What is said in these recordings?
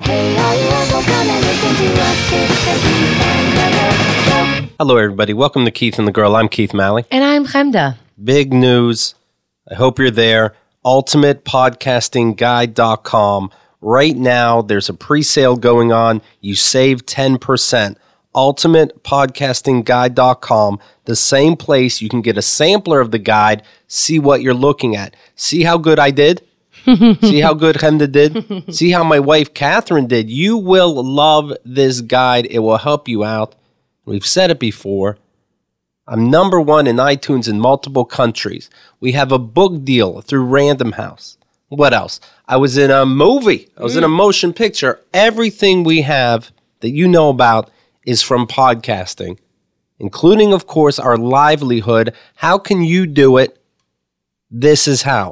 Hello, everybody. Welcome to Keith and the Girl. I'm Keith Malley. And I'm Chemda. Big news. I hope you're there. UltimatePodcastingGuide.com. Right now, there's a pre-sale going on. You save 10%. UltimatePodcastingGuide.com. The same place you can get a sampler of the guide, see what you're looking at. See how good I did? See how good Chemda did? See how my wife Catherine did? You will love this guide. It will help you out. We've said it before. I'm number one in iTunes in multiple countries. We have a book deal through Random House. What else? I was in a movie. I was in a motion picture. Everything we have that you know about is from podcasting, including, of course, our livelihood. How can you do it? This is how.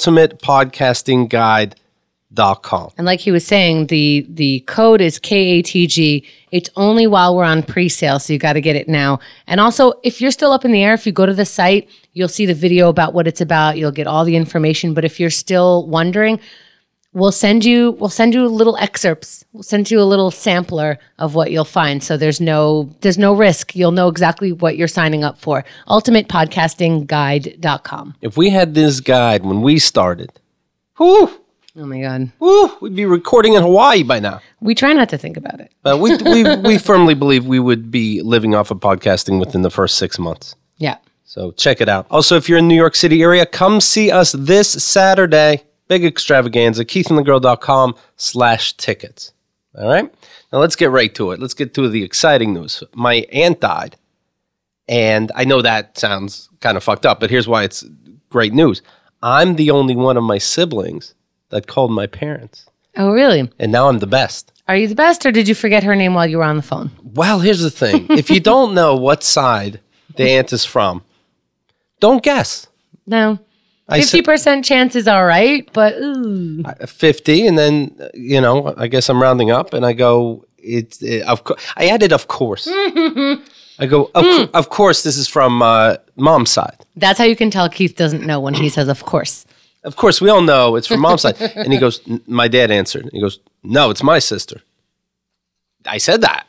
UltimatePodcastingGuide.com. And like he was saying, the code is KATG. It's only while we're on pre-sale, so you got to get it now. And also, if you're still up in the air, if you go to the site, you'll see the video about what it's about. You'll get all the information. But if you're still wondering, we'll send you little excerpts. We'll send you a little sampler of what you'll find. So there's no risk. You'll know exactly what you're signing up for. UltimatePodcastingGuide.com. If we had this guide when we started, whew, Oh my God. whew, we'd be recording in Hawaii by now. We try not to think about it. But we firmly believe we would be living off of podcasting within the first 6 months. Yeah. So check it out. Also, if you're in the New York City area, come see us this Saturday. Big extravaganza, keithandthegirl.com/tickets. All right? Now let's get right to it. Let's get to the exciting news. My aunt died, and I know that sounds kind of fucked up, but here's why it's great news. I'm the only one of my siblings that called my parents, Oh, really? and now I'm the best. Are you the best, or did you forget her name while you were on the phone? Well, here's the thing. If you don't know what side the aunt is from, don't guess. No. 50% chance is all right, but ooh. 50, and then, I guess I'm rounding up, and I go, I added, of course. I go, of course, this is from mom's side. That's how you can tell Keith doesn't know when he says, of course. Of course, we all know it's from mom's side. And he goes, my dad answered. He goes, no, it's my sister. I said that.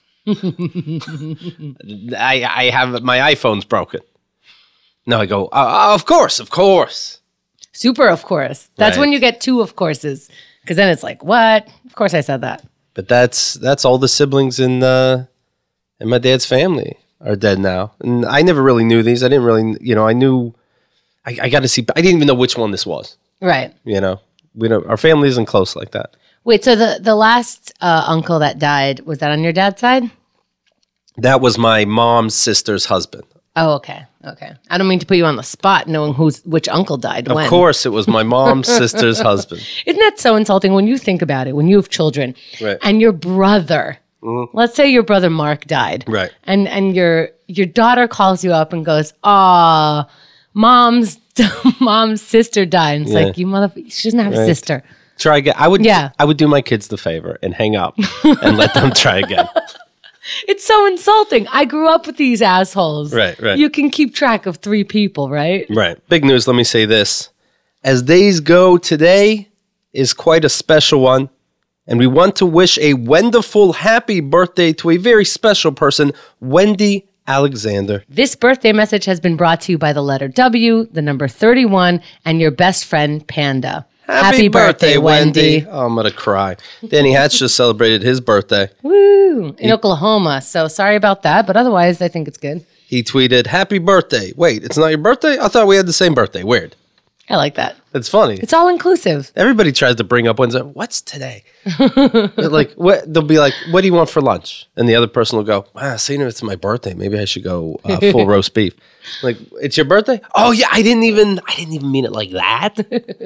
I have, my iPhone's broken. No, I go, of course. Super, of course. That's Right. when you get two of courses, because then it's like, what? Of course I said that. But that's all the siblings in my dad's family are dead now. And I never really knew these. I didn't really, I knew, I got to see, I didn't even know which one this was. Right. We don't, our family isn't close like that. Wait, so the last uncle that died, was that on your dad's side? That was my mom's sister's husband. Oh, okay. I don't mean to put you on the spot knowing which uncle died when. Of course, it was my mom's sister's husband. Isn't that so insulting when you think about it, when you have children, Right. and your brother, let's say your brother Mark died. Right. And your daughter calls you up and goes, mom's sister died. And it's like, you motherfucker, she doesn't have a sister. Try again. I would do my kids the favor and hang up and let them try again. It's so insulting. I grew up with these assholes. Right. You can keep track of 3 people, right? Right. Big news. Let me say this. As days go, today is quite a special one. And we want to wish a wonderful happy birthday to a very special person, Wendy Alexander. This birthday message has been brought to you by the letter W, the number 31, and your best friend, Panda. Happy birthday, Wendy. Oh, I'm going to cry. Danny Hatch just celebrated his birthday. Woo! In Oklahoma. So sorry about that, but otherwise, I think it's good. He tweeted, happy birthday. Wait, it's not your birthday? I thought we had the same birthday. Weird. I like that. It's funny. It's all inclusive. Everybody tries to bring up Wednesday. What's today? Like, what? They'll be like, what do you want for lunch? And the other person will go, seeing it's my birthday, maybe I should go full roast beef. Like, it's your birthday? Oh yeah, I didn't even mean it like that.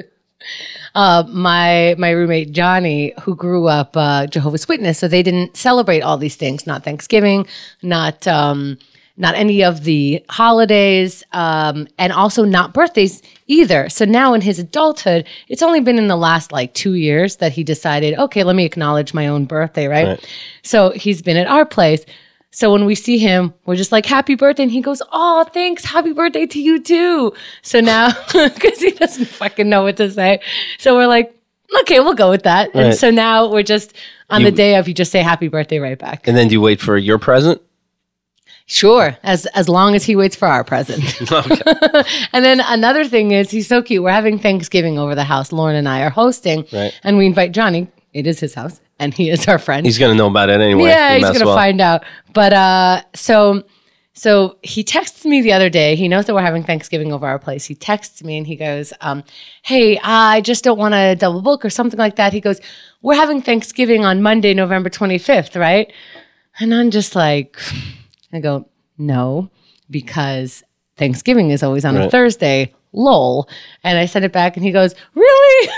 My roommate Johnny, who grew up Jehovah's Witness, so they didn't celebrate all these things, not Thanksgiving, not any of the holidays, and also not birthdays either. So now in his adulthood, it's only been in the last 2 years that he decided, okay, let me acknowledge my own birthday, right? So he's been at our place. So when we see him, we're just like, happy birthday. And he goes, oh, thanks. Happy birthday to you too. So now, because he doesn't fucking know what to say. So we're like, Okay, we'll go with that. Right. And so now we're just on the day of, you just say happy birthday right back. And then do you wait for your present? Sure, as long as he waits for our present. Okay. And then another thing is, he's so cute. We're having Thanksgiving over the house. Lauren and I are hosting. Right. And we invite Johnny. It is his house. And he is our friend. He's going to know about it anyway. Yeah, he's going to find out. But so he texts me the other day. He knows that we're having Thanksgiving over our place. He texts me and he goes, hey, I just don't want to double book or something like that. He goes, we're having Thanksgiving on Monday, November 25th, right? And I'm just like, I go, no, because Thanksgiving is always on a Thursday, lol. And I sent it back and he goes, really?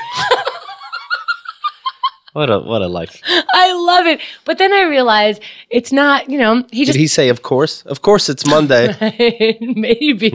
What a life. I love it. But then I realized it's not, Did he say, of course? Of course it's Monday. Maybe.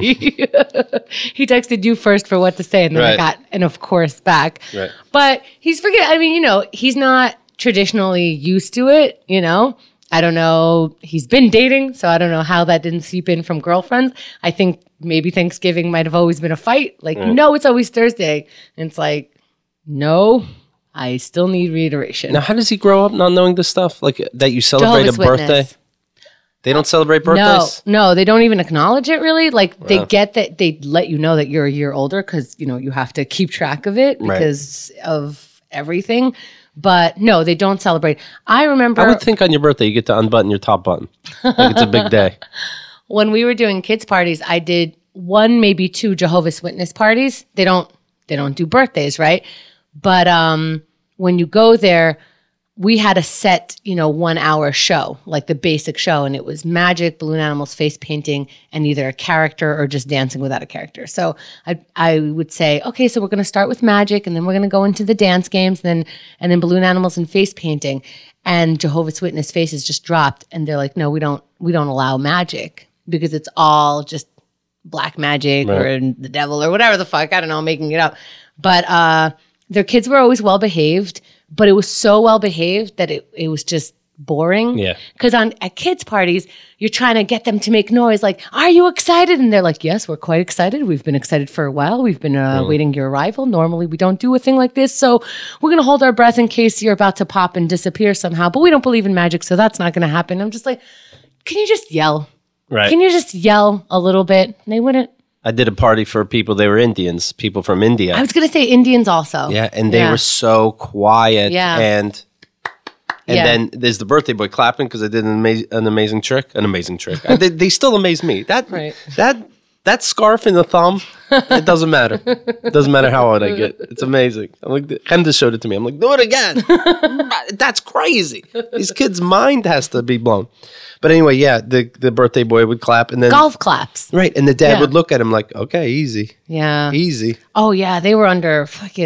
He texted you first for what to say, and then I got an of course back. Right. But he's he's not traditionally used to it, I don't know. He's been dating, so I don't know how that didn't seep in from girlfriends. I think maybe Thanksgiving might have always been a fight. Like, no, it's always Thursday. And it's like, no, I still need reiteration. Now, how does he grow up not knowing this stuff? Like that you celebrate Jehovah's a birthday? Witness. They don't celebrate birthdays? No, they don't even acknowledge it really. Like they get that they let you know that you're a year older because, you have to keep track of it because of everything. But no, they don't celebrate. I remember. I would think on your birthday you get to unbutton your top button. Like it's a big day. When we were doing kids' parties, I did 1, maybe 2 Jehovah's Witness parties. They don't do birthdays, right? But when you go there, we had a set, 1 hour show, like the basic show. And it was magic, balloon animals, face painting, and either a character or just dancing without a character. So I would say, okay, so we're going to start with magic and then we're going to go into the dance games and then balloon animals and face painting. And Jehovah's Witness faces just dropped. And they're like, no, we don't allow magic because it's all just black magic or the devil or whatever the fuck. I don't know, making it up. But their kids were always well behaved. But it was so well behaved that it was just boring. Yeah. Because at kids' parties, you're trying to get them to make noise. Like, are you excited? And they're like, yes, we're quite excited. We've been excited for a while. We've been waiting your arrival. Normally, we don't do a thing like this. So we're going to hold our breath in case you're about to pop and disappear somehow. But we don't believe in magic, so that's not going to happen. I'm just like, can you just yell? Right. Can you just yell a little bit? And they wouldn't. I did a party for people, they were Indians, people from India. I was going to say Indians also. Yeah, and they were so quiet. Yeah. And then there's the birthday boy clapping because I did an amazing trick. They still amaze me. That scarf in the thumb, it doesn't matter. It doesn't matter how old I get. It's amazing. I'm like, Hemda showed it to me. I'm like, do it again. That's crazy. These kids' mind has to be blown. But anyway, yeah, the birthday boy would clap and then golf claps. Right. And the dad would look at him like, okay, easy. Yeah. Easy. Oh yeah. They were under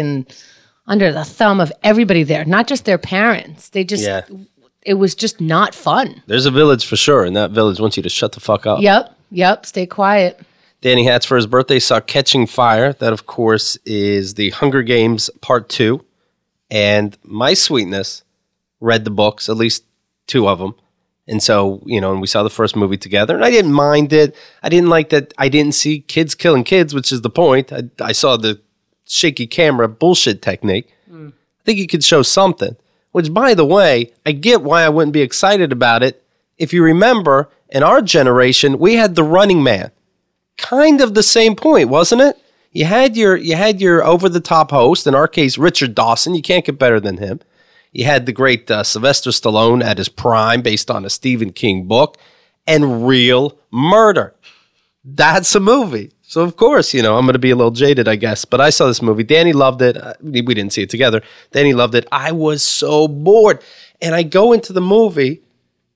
the thumb of everybody there, not just their parents. They just it was just not fun. There's a village for sure, and that village wants you to shut the fuck up. Yep. Stay quiet. Danny Hatz for his birthday saw Catching Fire. That, of course, is the Hunger Games Part 2. And my sweetness read the books, at least 2 of them. And so, and we saw the first movie together, and I didn't mind it. I didn't like that I didn't see kids killing kids, which is the point. I saw the shaky camera bullshit technique. I think you could show something, which, by the way, I get why I wouldn't be excited about it. If you remember, in our generation, we had The Running Man. Kind of the same point, wasn't it? You had your over-the-top host, in our case, Richard Dawson. You can't get better than him. You had the great Sylvester Stallone at his prime based on a Stephen King book and real murder. That's a movie. So, of course, I'm going to be a little jaded, I guess. But I saw this movie. Danny loved it. We didn't see it together. Danny loved it. I was so bored. And I go into the movie,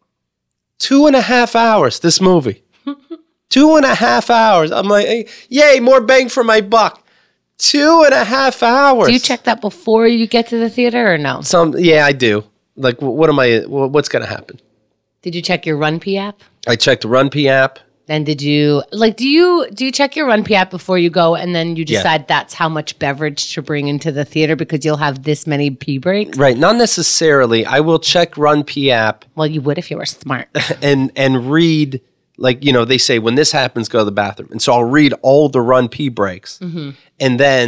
2.5 hours, this movie. 2.5 hours. I'm like, hey, yay, more bang for my buck. 2.5 hours. Do you check that before you get to the theater or no? Yeah, I do. Like, what's going to happen? Did you check your RunPee app? I checked the RunPee app. Then did you, do you check your RunPee app before you go and then you decide that's how much beverage to bring into the theater because you'll have this many pee breaks? Right. Not necessarily. I will check RunPee app. Well, you would if you were smart. and read, they say when this happens, go to the bathroom. And so I'll read all the RunPee breaks. Mm-hmm. And then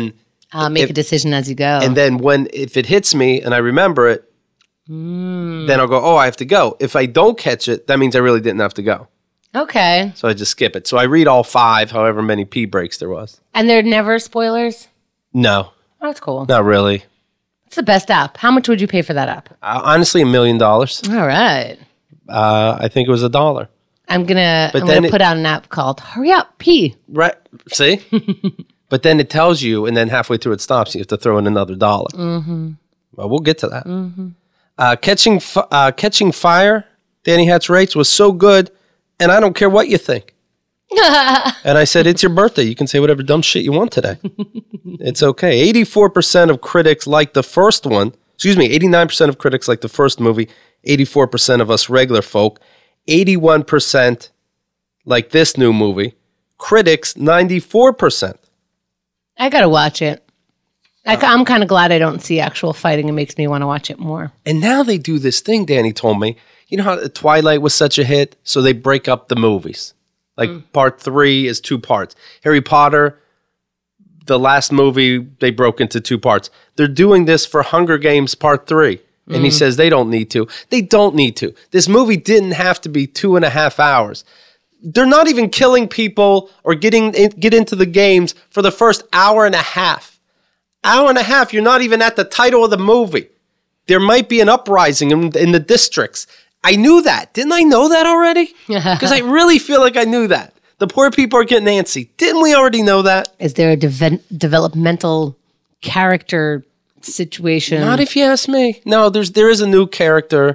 Make a decision as you go. And then if it hits me and I remember it, then I'll go, oh, I have to go. If I don't catch it, that means I really didn't have to go. Okay. So I just skip it. So I read all 5, however many pee breaks there was. And they're never spoilers? No. Oh, that's cool. Not really. It's the best app. How much would you pay for that app? Honestly, $1 million. All right. I think it was $1. I'm gonna put out an app called Hurry Up Pee. Right. See? But then it tells you, and then halfway through it stops. You have to throw in another $1. Mm-hmm. Well, we'll get to that. Mm-hmm. Catching Fire, Danny Hatch rates, was so good, and I don't care what you think. And I said, it's your birthday. You can say whatever dumb shit you want today. It's okay. 84% of critics like the first one. 89% of critics like the first movie. 84% of us regular folk. 81% like this new movie. Critics, 94%. I gotta watch it. I'm kind of glad I don't see actual fighting. It makes me want to watch it more. And now they do this thing, Danny told me. You know how Twilight was such a hit? So they break up the movies. Like part 3 is 2 parts. Harry Potter, the last movie, they broke into 2 parts. They're doing this for Hunger Games part 3. And he says they don't need to. They don't need to. This movie didn't have to be 2.5 hours. They're not even killing people or get into the games for the first hour and a half. Hour and a half, you're not even at the title of the movie. There might be an uprising in the districts. I knew that. Didn't I know that already? Because I really feel like I knew that. The poor people are getting antsy. Didn't we already know that? Is there a developmental character situation? Not if you ask me. No, there is a new character.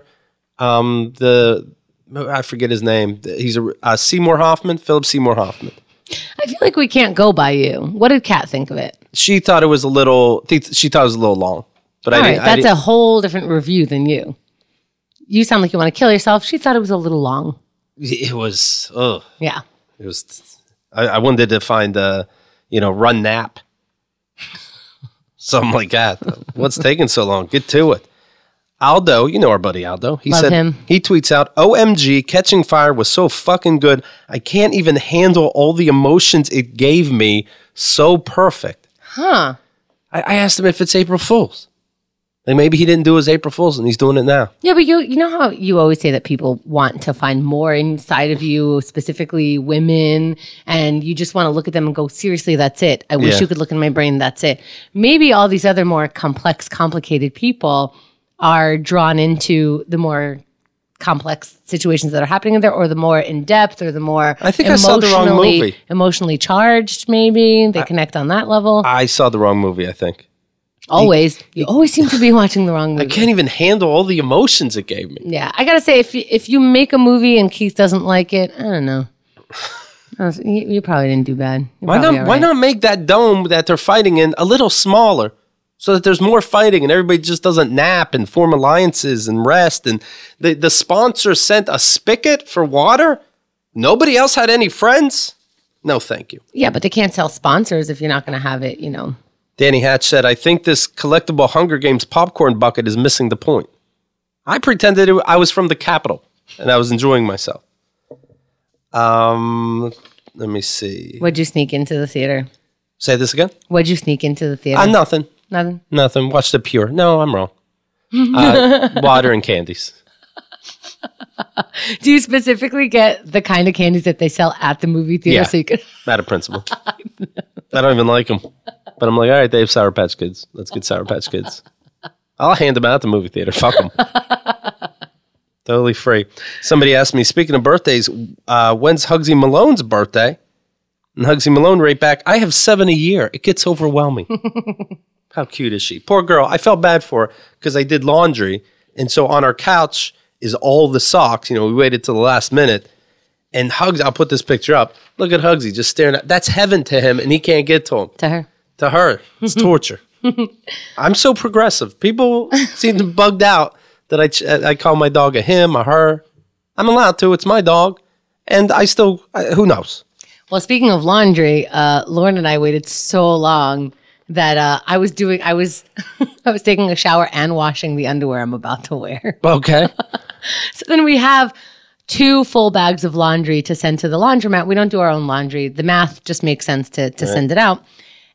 I forget his name. He's Seymour Hoffman, Philip Seymour Hoffman. I feel like we can't go by you. What did Kat think of it? She thought it was a little. She thought it was a little long. But all right, that's a whole different review than you. You sound like you want to kill yourself. She thought it was a little long. It was. Ugh. Yeah. It was. I wanted to find run nap. Something like that. What's taking so long? Get to it. Aldo, you know our buddy Aldo. He said him. He tweets out, "OMG, Catching Fire was so fucking good. I can't even handle all the emotions it gave me. So perfect." Huh. I asked him if it's April Fool's. Like maybe he didn't do his April Fool's and he's doing it now. Yeah, but you know how you always say that people want to find more inside of you, specifically women, and you just want to look at them and go, seriously, that's it. I wish you could look in my brain, that's it. Maybe all these other more complex, complicated people are drawn into the more complex situations that are happening in there, or the more in-depth, or the more I think I saw the wrong movie. Emotionally charged, maybe. They connect on that level. I saw the wrong movie, I think. Always. You always seem to be watching the wrong movie. I can't even handle all the emotions it gave me. Yeah. I got to say, if you make a movie and Keith doesn't like it, I don't know. You probably didn't do bad. Why not make that dome that they're fighting in a little smaller so that there's more fighting and everybody just doesn't nap and form alliances and rest? And the sponsor sent a spigot for water? Nobody else had any friends? No, thank you. Yeah, but they can't sell sponsors if you're not going to have it, Danny Hatch said, "I think this collectible Hunger Games popcorn bucket is missing the point. I pretended I was from the Capitol and I was enjoying myself." Let me see. What'd you sneak into the theater? Say this again? What'd you sneak into the theater? Nothing. Nothing? Watch the Pure. No, I'm wrong. Water and candies. Do you specifically get the kind of candies that they sell at the movie theater? Yeah, so you could out of principle. I don't even like them. But I'm like, all right, they have Sour Patch Kids. Let's get Sour Patch Kids. I'll hand them out at the movie theater. Fuck them. Totally free. Somebody asked me, speaking of birthdays, when's Hugsy Malone's birthday? And Hugsy Malone right back, I have 7 a year. It gets overwhelming. How cute is she? Poor girl. I felt bad for her because I did laundry. And so on our couch is all the socks. We waited till the last minute. And Hugsy, I'll put this picture up. Look at Hugsy just staring at. That's heaven to him, and he can't get to him. To her. It's torture. I'm so progressive. People seem to bugged out that I call my dog a him, a her. I'm allowed to. It's my dog. And I still, who knows? Well, speaking of laundry, Lauren and I waited so long that I was taking a shower and washing the underwear I'm about to wear. Okay. So then we have 2 full bags of laundry to send to the laundromat. We don't do our own laundry. The math just makes sense to send it out.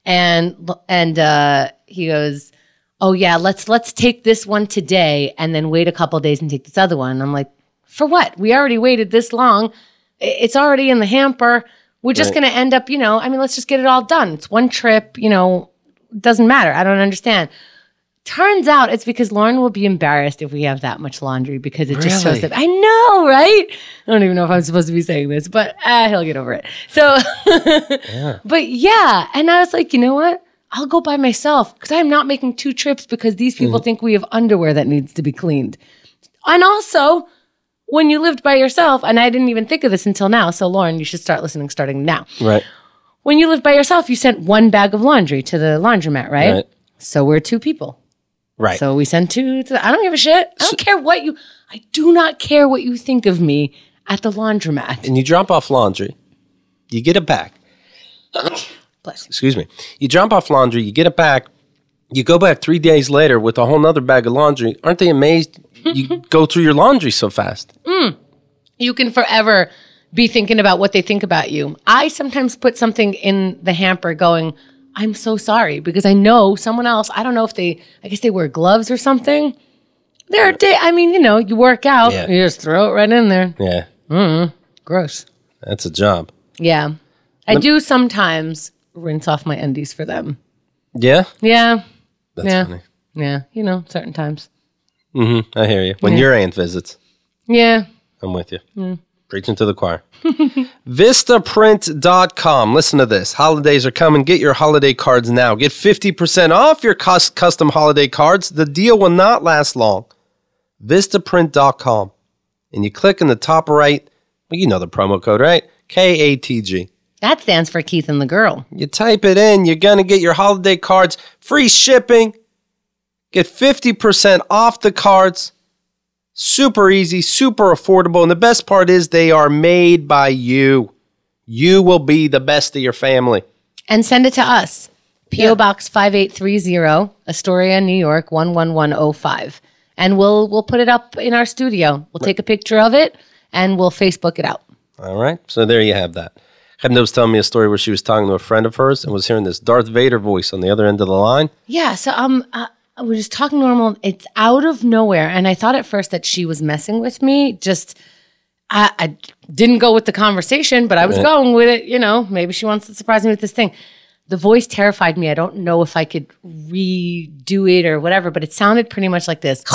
And he goes, oh yeah, let's take this one today and then wait a couple of days and take this other one. And I'm like, for what? We already waited this long. It's already in the hamper. We're just going to end up, let's just get it all done. It's one trip, it doesn't matter. I don't understand. Turns out it's because Lauren will be embarrassed if we have that much laundry because it just shows that. I know, right? I don't even know if I'm supposed to be saying this, but he'll get over it. So, But yeah. And I was like, you know what? I'll go by myself because I'm not making 2 trips because these people think we have underwear that needs to be cleaned. And also, when you lived by yourself, and I didn't even think of this until now, so Lauren, you should start listening starting now. Right. When you lived by yourself, you sent 1 bag of laundry to the laundromat, right? So we're 2 people. Right. So we send 2 to I don't give a shit. I do not care what you think of me at the laundromat. And you drop off laundry. You get it back. Bless you. Excuse me. You drop off laundry, you get it back. You go back 3 days later with a whole nother bag of laundry. Aren't they amazed you go through your laundry so fast? You can forever be thinking about what they think about you. I sometimes put something in the hamper going, I'm so sorry, because I know someone else, I don't know if I guess they wear gloves or something. You work out, you just throw it right in there. Yeah. Gross. That's a job. Yeah. I do sometimes rinse off my undies for them. Yeah? Yeah. That's funny. Yeah. Certain times. I hear you. When your aunt visits. Yeah. I'm with you. Preaching to the choir. Vistaprint.com. Listen to this. Holidays are coming. Get your holiday cards now. Get 50% off your custom holiday cards. The deal will not last long. Vistaprint.com. And you click in the top right. Well, you know the promo code, right? KATG. That stands for Keith and the Girl. You type it in. You're going to get your holiday cards. Free shipping. Get 50% off the cards. Super easy, super affordable. And the best part is they are made by you. You will be the best of your family. And send it to us. P.O. Box 5830, Astoria, New York, 11105. And we'll put it up in our studio. We'll take a picture of it and we'll Facebook it out. All right. So there you have that. Chemda was telling me a story where she was talking to a friend of hers and was hearing this Darth Vader voice on the other end of the line. Yeah. So we're just talking normal. It's out of nowhere. And I thought at first that she was messing with me. I didn't go with the conversation, but I was going with it. Maybe she wants to surprise me with this thing. The voice terrified me. I don't know if I could redo it or whatever, but it sounded pretty much like this.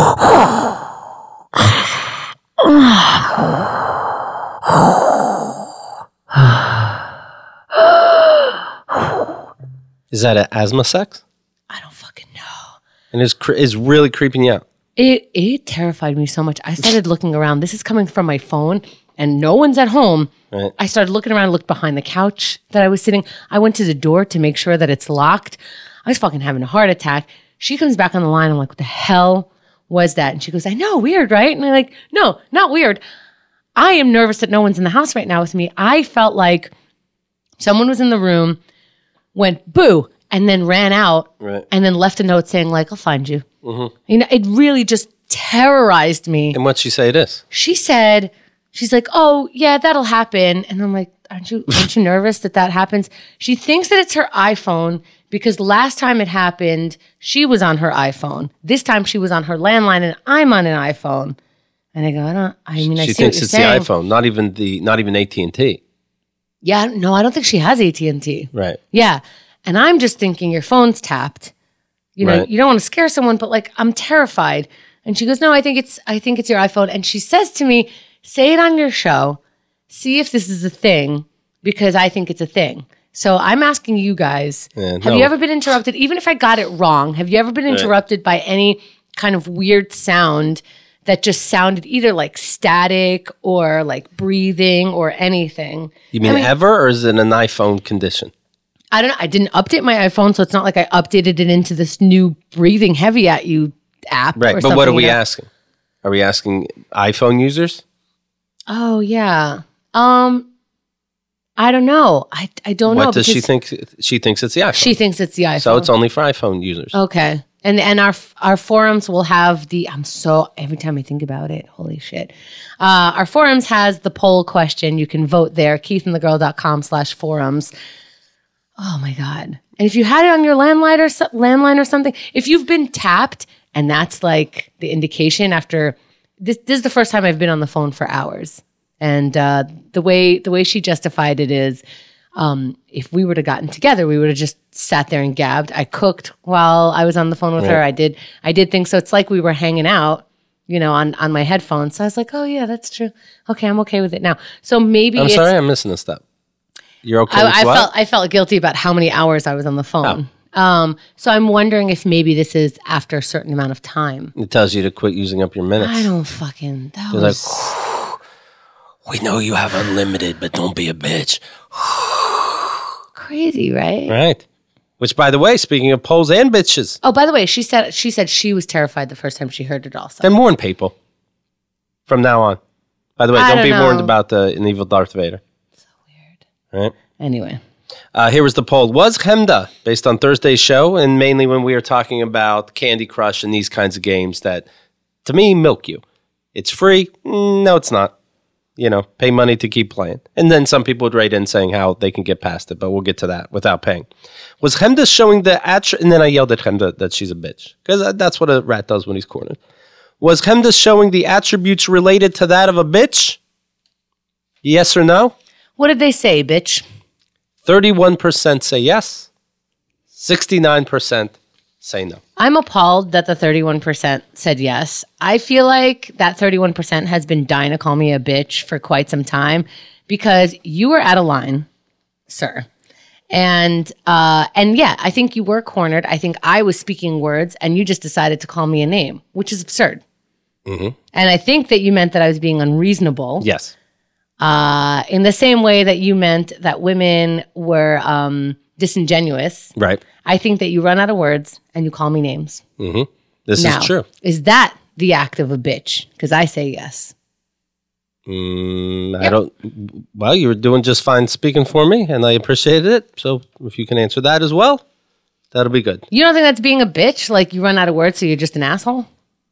Is that an asthma sex? I don't fucking know. And it's really creeping you out. It terrified me so much. I started looking around. This is coming from my phone, and no one's at home. Right. I started looking around, looked behind the couch that I was sitting. I went to the door to make sure that it's locked. I was fucking having a heart attack. She comes back on the line. I'm like, what the hell was that? And she goes, I know, weird, right? And I'm like, no, not weird. I am nervous that no one's in the house right now with me. I felt like someone was in the room, went boo, and then ran out and then left a note saying, like, I'll find you. Mm-hmm. It really just terrorized me. And what'd she say it is? She said, she's like, oh, yeah, that'll happen. And I'm like, aren't you nervous that happens? She thinks that it's her iPhone because last time it happened, she was on her iPhone. This time she was on her landline and I'm on an iPhone. And I go, I see what you're saying. She thinks it's the iPhone, not even AT&T. Yeah, no, I don't think she has AT&T. Right. Yeah. And I'm just thinking your phone's tapped. You know, you don't want to scare someone, but like I'm terrified. And she goes, no, I think it's your iPhone. And she says to me, say it on your show. See if this is a thing because I think it's a thing. So I'm asking you guys, have you ever been interrupted? Even if I got it wrong, have you ever been interrupted by any kind of weird sound that just sounded either like static or like breathing or anything? You mean ever, or is it an iPhone condition? I don't know. I didn't update my iPhone, so it's not like I updated it into this new breathing heavy at you app. Right, but what are we asking? Are we asking iPhone users? Oh, yeah. I don't know. I don't know. What does she think? She thinks it's the iPhone. She thinks it's the iPhone. So it's only for iPhone users. Okay. And our forums will have every time I think about it, holy shit. Our forums has the poll question. You can vote there, keithandthegirl.com/forums. Oh my God. And if you had it on your landline or something, if you've been tapped and that's like the indication after this is the first time I've been on the phone for hours. And the way she justified it is if we would have gotten together, we would have just sat there and gabbed. I cooked while I was on the phone with her. I did things. So it's like we were hanging out, on my headphones. So I was like, oh yeah, that's true. Okay, I'm okay with it now. So maybe I'm sorry, I'm missing a step. You're okay with what? I felt guilty about how many hours I was on the phone. Oh. So I'm wondering if maybe this is after a certain amount of time. It tells you to quit using up your minutes. I don't fucking... That They're was... we know you have unlimited, but don't be a bitch. Crazy, right? Right. Which, by the way, speaking of poles and bitches. Oh, by the way, she said she was terrified the first time she heard it also. Then warn people from now on. By the way, don't be warned about an evil Darth Vader. So weird. Right. Anyway. Here was the poll. Was Chemda, based on Thursday's show, and mainly when we were talking about Candy Crush and these kinds of games that, to me, milk you. It's free. No, it's not. Pay money to keep playing. And then some people would write in saying how they can get past it, but we'll get to that without paying. Was Chemda showing and then I yelled at Chemda that she's a bitch, because that's what a rat does when he's cornered. Was Chemda showing the attributes related to that of a bitch? Yes or no? What did they say, bitch? 31% say yes. 69% say no. I'm appalled that the 31% said yes. I feel like that 31% has been dying to call me a bitch for quite some time because you were out of line, sir. And yeah, I think you were cornered. I think I was speaking words and you just decided to call me a name, which is absurd. Mm-hmm. And I think that you meant that I was being unreasonable. Yes. In the same way that you meant that women were disingenuous. Right. I think that you run out of words and you call me names. Mm-hmm. This now, is true. Is that the act of a bitch? Because I say yes. I don't. Well, you were doing just fine speaking for me, and I appreciated it. So if you can answer that as well, that'll be good. You don't think that's being a bitch? Like you run out of words, so you're just an asshole?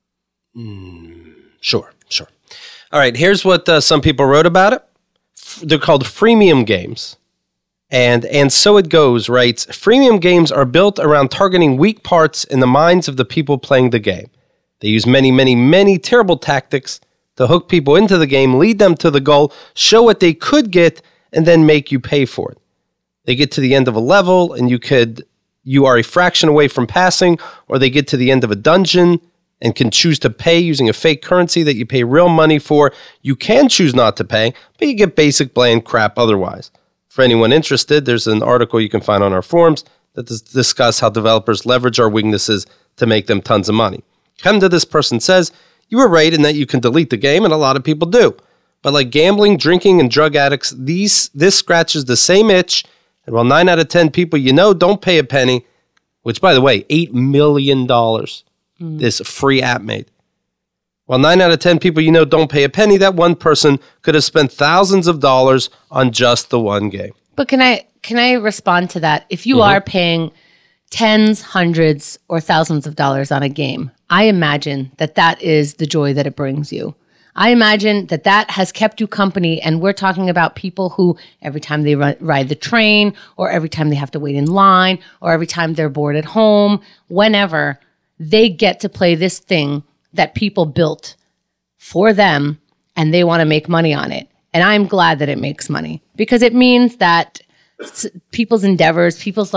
Sure. All right, here's what some people wrote about it. They're called freemium games. And so it goes, writes, freemium games are built around targeting weak parts in the minds of the people playing the game. They use many, many, many terrible tactics to hook people into the game, lead them to the goal, show what they could get, and then make you pay for it. They get to the end of a level, and you are a fraction away from passing, or they get to the end of a dungeon and can choose to pay using a fake currency that you pay real money for. You can choose not to pay, but you get basic bland crap otherwise. For anyone interested, there's an article you can find on our forums that discuss how developers leverage our weaknesses to make them tons of money. Chemda, this person says, you were right in that you can delete the game, and a lot of people do. But like gambling, drinking, and drug addicts, this scratches the same itch, and while 9 out of 10 people don't pay a penny, which, by the way, $8 million this free app made. While 9 out of 10 people don't pay a penny, that one person could have spent thousands of dollars on just the one game. But can I respond to that? If you are paying tens, hundreds, or thousands of dollars on a game, I imagine that is the joy that it brings you. I imagine that has kept you company, and we're talking about people who every time they ride the train, or every time they have to wait in line, or every time they're bored at home, whenever, they get to play this thing that people built for them, and they want to make money on it. And I'm glad that it makes money, because it means that people's endeavors, people's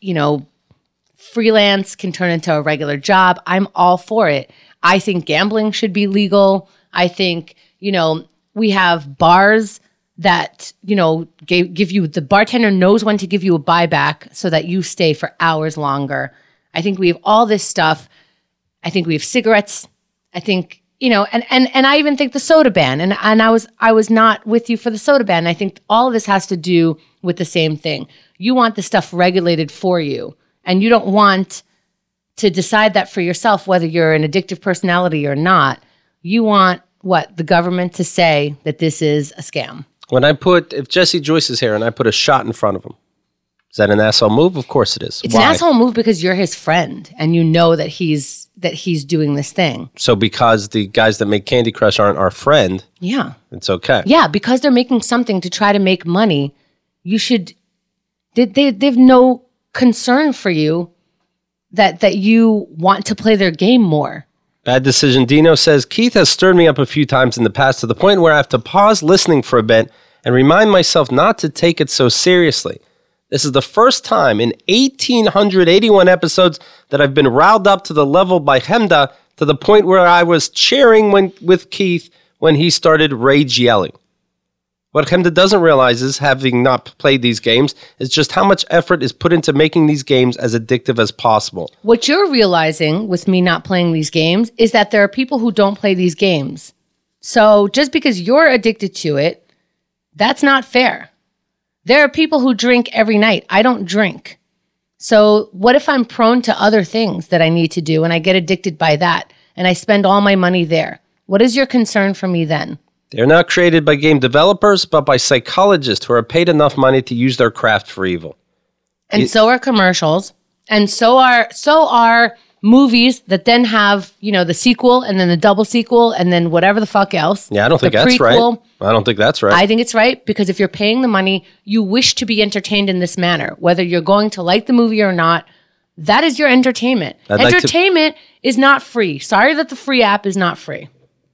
freelance can turn into a regular job. I'm all for it. I think gambling should be legal. I think, we have bars that, give you, the bartender knows when to give you a buyback so that you stay for hours longer. I think we have all this stuff. I think we have cigarettes. I think, and I even think the soda ban, and I was not with you for the soda ban. I think all of this has to do with the same thing. You want the stuff regulated for you, and you don't want to decide that for yourself, whether you're an addictive personality or not. You want the government to say that this is a scam. If Jesse Joyce is here and I put a shot in front of him, is that an asshole move? Of course it is. It's an asshole move because you're his friend and you know that he's doing this thing. So because the guys that make Candy Crush aren't our friend, yeah, it's okay. Yeah, because they're making something to try to make money, you should They have no concern for you that you want to play their game more. Bad Decision Dino says, Keith has stirred me up a few times in the past to the point where I have to pause listening for a bit and remind myself not to take it so seriously. This is the first time in 1,881 episodes that I've been riled up to the level by Chemda to the point where I was cheering with Keith when he started rage yelling. What Chemda doesn't realize is, having not played these games, is just how much effort is put into making these games as addictive as possible. What you're realizing with me not playing these games is that there are people who don't play these games. So just because you're addicted to it, that's not fair. There are people who drink every night. I don't drink. So what if I'm prone to other things that I need to do and I get addicted by that and I spend all my money there? What is your concern for me then? They're not created by game developers, but by psychologists who are paid enough money to use their craft for evil. And so are commercials. And so are movies that then have, the sequel and then the double sequel and then whatever the fuck else. Yeah, I don't think that's right. I don't think that's right. I think it's right because if you're paying the money, you wish to be entertained in this manner. Whether you're going to like the movie or not, that is your entertainment. Entertainment is not free. Sorry that the free app is not free.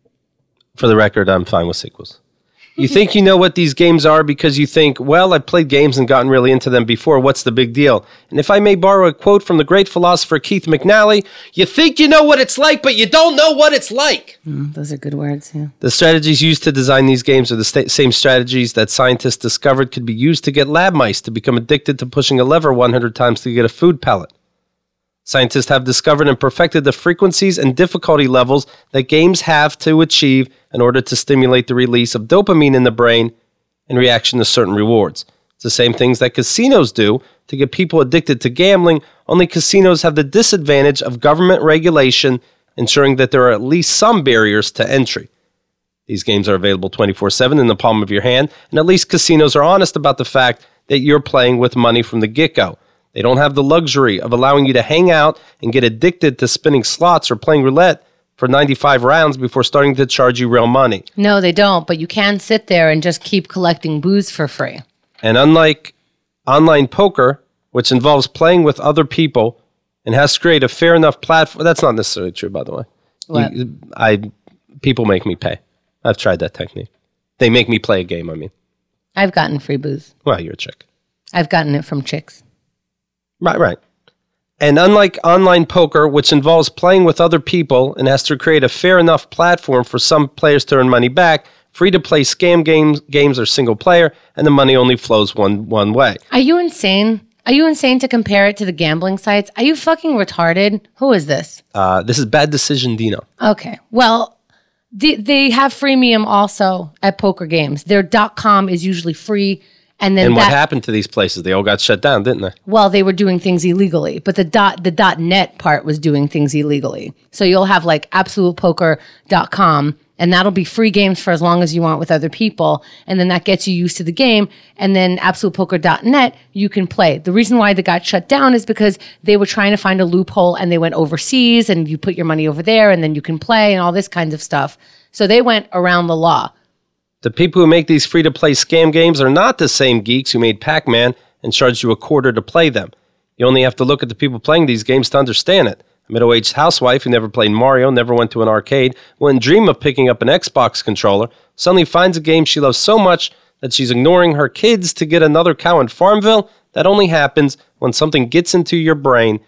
For the record, I'm fine with sequels. You think you know what these games are because you think, well, I've played games and gotten really into them before. What's the big deal? And if I may borrow a quote from the great philosopher Keith McNally, you think you know what it's like, but you don't know what it's like. Those are good words, yeah. The strategies used to design these games are the same strategies that scientists discovered could be used to get lab mice to become addicted to pushing a lever 100 times to get a food pellet. Scientists have discovered and perfected the frequencies and difficulty levels that games have to achieve in order to stimulate the release of dopamine in the brain in reaction to certain rewards. It's the same things that casinos do to get people addicted to gambling, only casinos have the disadvantage of government regulation ensuring that there are at least some barriers to entry. These games are available 24/7 in the palm of your hand, and at least casinos are honest about the fact that you're playing with money from the get-go. They don't have the luxury of allowing you to hang out and get addicted to spinning slots or playing roulette for 95 rounds before starting to charge you real money. No, they don't, but you can sit there and just keep collecting booze for free. And unlike online poker, which involves playing with other people and has to create a fair enough platform, that's not necessarily true, by the way. What? People make me pay. I've tried that technique. They make me play a game, I mean. I've gotten free booze. Well, you're a chick. I've gotten it from chicks. Right. And unlike online poker, which involves playing with other people and has to create a fair enough platform for some players to earn money back, free-to-play scam games are single player, and the money only flows one way. Are you insane? Are you insane to compare it to the gambling sites? Are you fucking retarded? Who is this? This is Bad Decision Dino. Okay. Well, they have freemium also at poker games. Their .com is usually free. And what happened to these places? They all got shut down, didn't they? Well, they were doing things illegally, but the .net part was doing things illegally. So you'll have like absolutepoker.com, and that'll be free games for as long as you want with other people, and then that gets you used to the game. And then absolutepoker.net, you can play. The reason why they got shut down is because they were trying to find a loophole, and they went overseas, and you put your money over there, and then you can play, and all this kinds of stuff. So they went around the law. The people who make these free-to-play scam games are not the same geeks who made Pac-Man and charged you $0.25 to play them. You only have to look at the people playing these games to understand it. A middle-aged housewife who never played Mario, never went to an arcade, wouldn't dream of picking up an Xbox controller, suddenly finds a game she loves so much that she's ignoring her kids to get another cow in Farmville. That only happens when something gets into your brain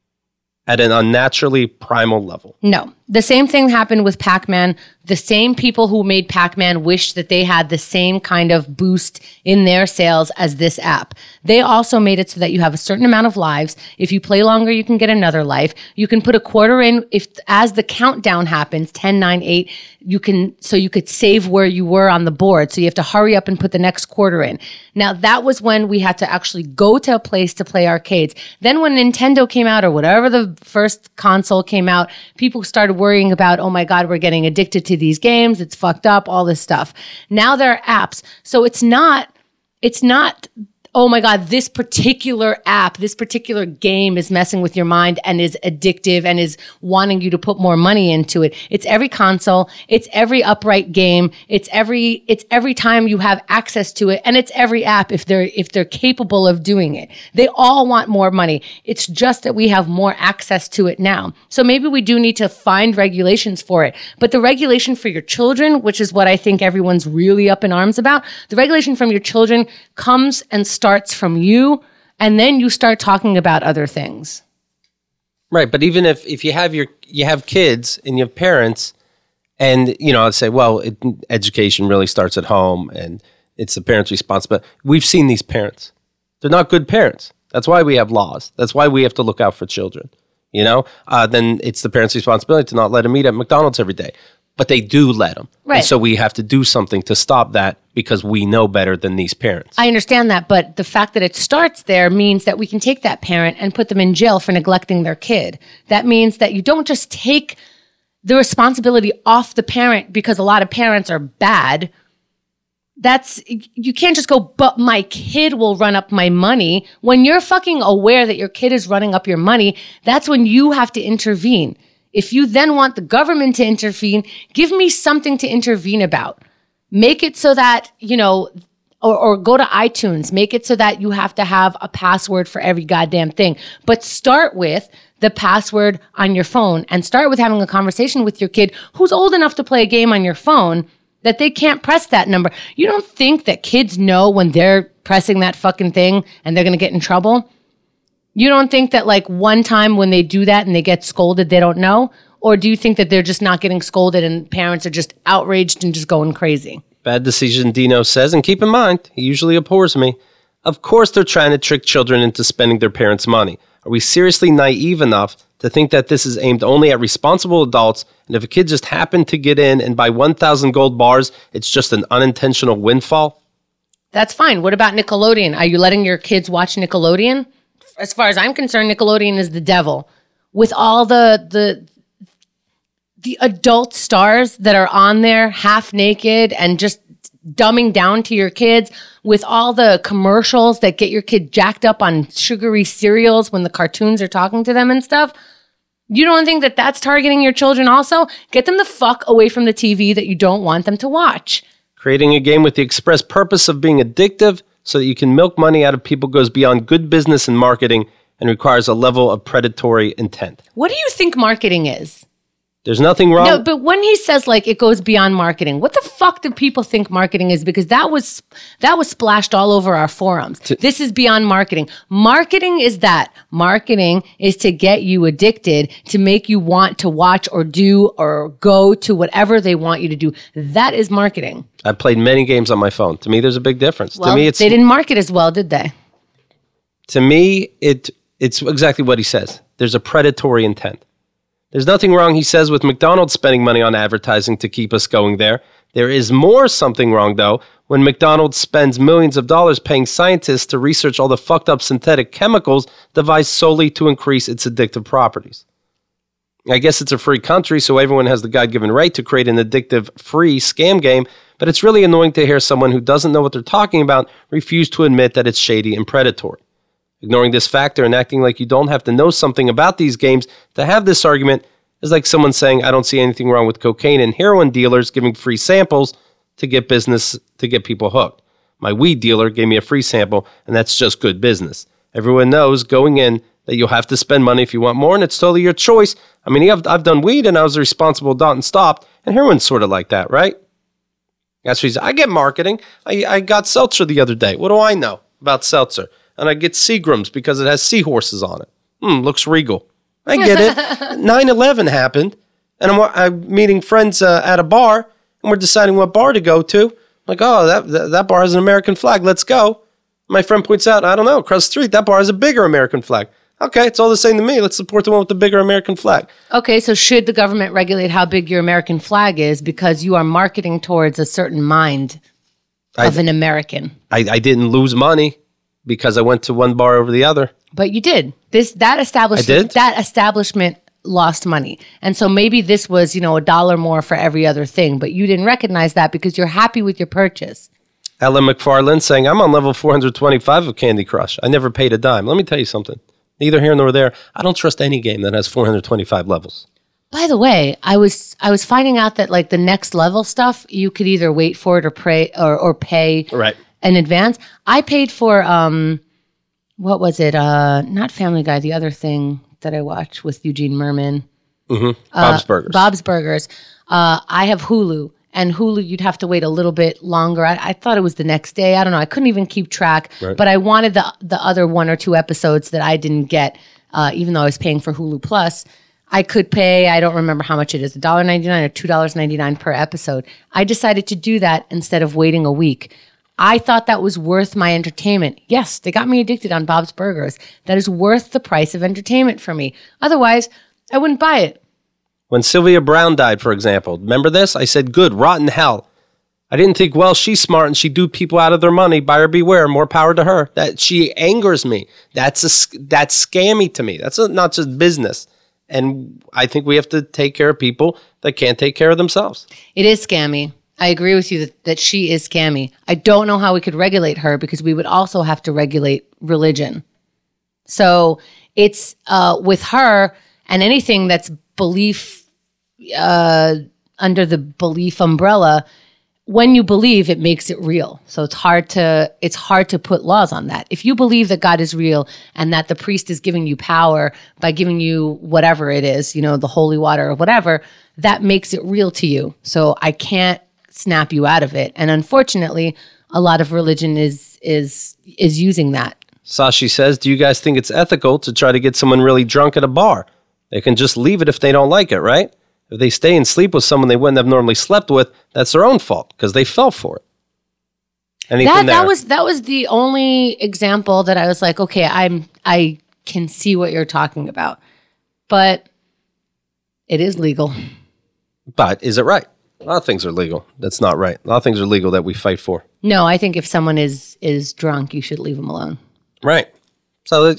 at an unnaturally primal level. No. The same thing happened with Pac-Man. The same people who made Pac-Man wish that they had the same kind of boost in their sales as this app. They also made it so that you have a certain amount of lives. If you play longer, you can get another life. You can put a quarter in if as the countdown happens, 10, 9, 8, you could save where you were on the board. So you have to hurry up and put the next quarter in. Now, that was when we had to actually go to a place to play arcades. Then when Nintendo came out or whatever the first console came out, people started worrying about, oh my God, we're getting addicted to these games. It's fucked up, all this stuff. Now there are apps. So it's not oh my God, this particular app, this particular game is messing with your mind and is addictive and is wanting you to put more money into it. It's every console. It's every upright game. It's every time you have access to it. And it's every app if they're capable of doing it. They all want more money. It's just that we have more access to it now. So maybe we do need to find regulations for it. But the regulation for your children, which is what I think everyone's really up in arms about, the regulation from your children comes and starts from you, and then you start talking about other things. Right, but even if you have kids and you have parents, and I'd say, well, education really starts at home, and it's the parents' responsibility. We've seen these parents; they're not good parents. That's why we have laws. That's why we have to look out for children. Then it's the parents' responsibility to not let them eat at McDonald's every day. But they do let them. Right. And so we have to do something to stop that because we know better than these parents. I understand that, but the fact that it starts there means that we can take that parent and put them in jail for neglecting their kid. That means that you don't just take the responsibility off the parent because a lot of parents are bad. You can't just go, but my kid will run up my money. When you're fucking aware that your kid is running up your money, that's when you have to intervene. If you then want the government to intervene, give me something to intervene about. Make it so that, or go to iTunes. Make it so that you have to have a password for every goddamn thing. But start with the password on your phone and start with having a conversation with your kid who's old enough to play a game on your phone that they can't press that number. You don't think that kids know when they're pressing that fucking thing and they're going to get in trouble? You don't think that one time when they do that and they get scolded, they don't know? Or do you think that they're just not getting scolded and parents are just outraged and just going crazy? Bad decision, Dino says. And keep in mind, he usually abhors me. Of course they're trying to trick children into spending their parents' money. Are we seriously naive enough to think that this is aimed only at responsible adults, and if a kid just happened to get in and buy 1,000 gold bars, it's just an unintentional windfall? That's fine. What about Nickelodeon? Are you letting your kids watch Nickelodeon? As far as I'm concerned, Nickelodeon is the devil. With all the adult stars that are on there half naked and just dumbing down to your kids, with all the commercials that get your kid jacked up on sugary cereals when the cartoons are talking to them and stuff. You don't think that that's targeting your children also? Get them the fuck away from the TV that you don't want them to watch. Creating a game with the express purpose of being addictive so that you can milk money out of people goes beyond good business and marketing and requires a level of predatory intent. What do you think marketing is? There's nothing wrong. No, but when he says it goes beyond marketing, what the fuck do people think marketing is? Because that was splashed all over our forums. This is beyond marketing. Marketing is that. Marketing is to get you addicted, to make you want to watch or do or go to whatever they want you to do. That is marketing. I've played many games on my phone. To me, there's a big difference. Well, to me, they didn't market as well, did they? To me, it's exactly what he says. There's a predatory intent. There's nothing wrong, he says, with McDonald's spending money on advertising to keep us going there. There is something wrong, though, when McDonald's spends millions of dollars paying scientists to research all the fucked up synthetic chemicals devised solely to increase its addictive properties. I guess it's a free country, so everyone has the God-given right to create an addictive, free scam game, but it's really annoying to hear someone who doesn't know what they're talking about refuse to admit that it's shady and predatory. Ignoring this factor and acting like you don't have to know something about these games to have this argument is like someone saying, I don't see anything wrong with cocaine and heroin dealers giving free samples to get people hooked. My weed dealer gave me a free sample, and that's just good business. Everyone knows going in that you'll have to spend money if you want more, and it's totally your choice. I mean, I've done weed, and I was a responsible adult and stopped, and heroin's sort of like that, right? That's what he said. I get marketing. I got seltzer the other day. What do I know about seltzer? And I get Seagrams because it has seahorses on it. Looks regal. I get it. 9/11 happened, and I'm meeting friends at a bar, and we're deciding what bar to go to. I'm like, oh, that bar has an American flag. Let's go. My friend points out, I don't know, across the street, that bar has a bigger American flag. Okay, it's all the same to me. Let's support the one with the bigger American flag. Okay, so should the government regulate how big your American flag is because you are marketing towards a certain mind of an American? I didn't lose money because I went to one bar over the other. But you did. That establishment lost money. And so maybe this was, $1 more for every other thing, but you didn't recognize that because you're happy with your purchase. Ellen McFarland saying, I'm on level 425 of Candy Crush. I never paid a dime. Let me tell you something. Neither here nor there. I don't trust any game that has 425 levels. By the way, I was finding out that like the next level stuff, you could either wait for it or pay Right. in advance. I paid for what was it? Not Family Guy, the other thing that I watched with Eugene Merman. Bob's Burgers. Bob's Burgers. I have Hulu. And Hulu, you'd have to wait a little bit longer. I thought it was the next day. I don't know. I couldn't even keep track. Right. But I wanted the other 1 or 2 episodes that I didn't get, even though I was paying for Hulu Plus. I could pay, I don't remember how much it is, $1.99 or $2.99 per episode. I decided to do that instead of waiting a week. I thought that was worth my entertainment. Yes, they got me addicted on Bob's Burgers. That is worth the price of entertainment for me. Otherwise, I wouldn't buy it. When Sylvia Brown died, for example, remember this? I said, good, rotten hell. I didn't think, well, she's smart and she duped people out of their money. Buyer beware, more power to her. That she angers me. That's scammy to me. That's not just business. And I think we have to take care of people that can't take care of themselves. It is scammy. I agree with you that she is scammy. I don't know how we could regulate her because we would also have to regulate religion. So it's with her and anything that's belief under the belief umbrella. When you believe, it makes it real. So it's hard to put laws on that. If you believe that God is real and that the priest is giving you power by giving you whatever it is, the holy water or whatever, that makes it real to you. So I can't snap you out of it. And unfortunately, a lot of religion is using that. Sashi says, do you guys think it's ethical to try to get someone really drunk at a bar? They can just leave it if they don't like it, right? If they stay and sleep with someone they wouldn't have normally slept with, that's their own fault because they fell for it. Anything that was the only example that I was like, okay, I can see what you're talking about, but it is legal. But is it right? A lot of things are legal. That's not right. A lot of things are legal that we fight for. No, I think if someone is drunk, you should leave them alone. Right. So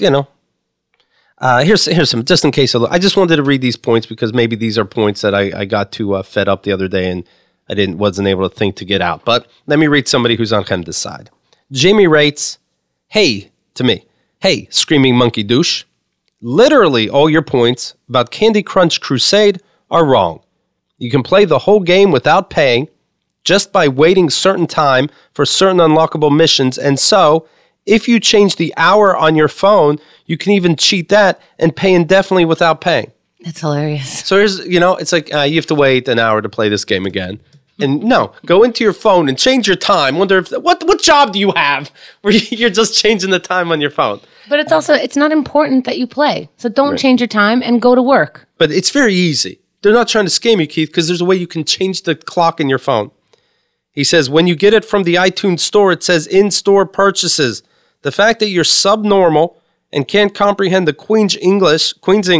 here's some, just in case. I just wanted to read these points because maybe these are points that I got too fed up the other day and I wasn't able to think to get out. But let me read somebody who's on Chemda's side. Jamie writes, hey, to me. Hey, screaming monkey douche. Literally all your points about Candy Crunch Crusade are wrong. You can play the whole game without paying just by waiting certain time for certain unlockable missions. And so if you change the hour on your phone, you can even cheat that and pay indefinitely without paying. That's hilarious. So here's, it's like you have to wait an hour to play this game again. And no, go into your phone and change your time. Wonder if what job do you have where you're just changing the time on your phone? But it's not important that you play. So don't change your time and go to work. But it's very easy. They're not trying to scam you, Keith, because there's a way you can change the clock in your phone. He says, when you get it from the iTunes store, it says in-store purchases. The fact that you're subnormal and can't comprehend the Queen's English,